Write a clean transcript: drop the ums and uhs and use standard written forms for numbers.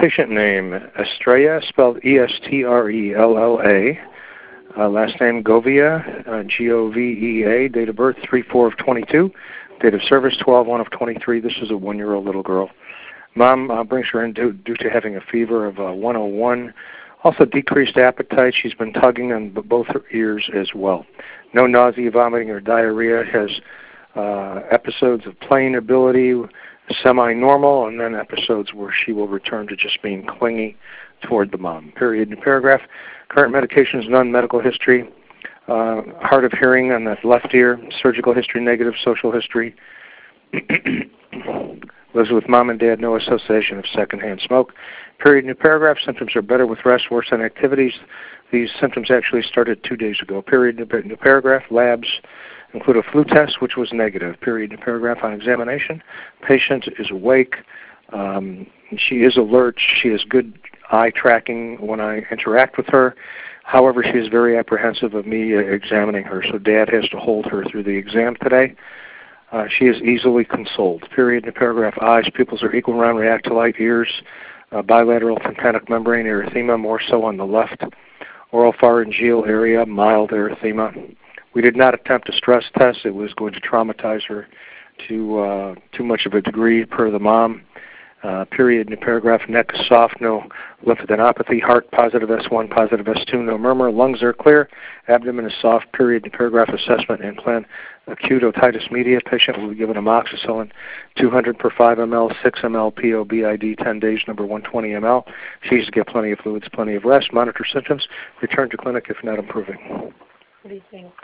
patient name, Estrella, spelled Estrella. Last name, Govea, Govea. Date of birth, 3/4/22. Date of service, 12/1/23. This is a 1-year-old little girl. Mom brings her in due to having a fever of 101. Also decreased appetite. She's been tugging on both her ears as well. No nausea, vomiting, or diarrhea. Has episodes of playing ability, semi-normal, and then episodes where she will return to just being clingy toward the mom. Period. New paragraph. Current medications, none. Medical history. Hard of hearing on the left ear. Surgical history, negative. Social history. Lives with mom and dad. No association of secondhand smoke. Period. New paragraph. Symptoms are better with rest, worse on activities. These symptoms actually started 2 days ago. Period. New paragraph. Labs include a flu test, which was negative. Period. New paragraph. On examination, patient is awake. She is alert. She has good eye tracking when I interact with her. However, she is very apprehensive of me examining her, so Dad has to hold her through the exam today. She is easily consoled. Period. New paragraph. Eyes, pupils are equal, round, react to light. Ears, bilateral tympanic membrane erythema, more so on the left. Oral pharyngeal area, mild erythema. We did not attempt a stress test. It was going to traumatize her to too much of a degree per the mom. Period. New paragraph. Neck is soft, no lymphadenopathy. Heart positive S1, positive S2, no murmur. Lungs are clear. Abdomen is soft. Period. New paragraph. Assessment and plan. Acute otitis media. Patient will be given amoxicillin 200 per 5 ml, 6 ml POBID, 10 days, number 120 ml. She needs to get plenty of fluids, plenty of rest. Monitor symptoms. Return to clinic if not improving. What do you think?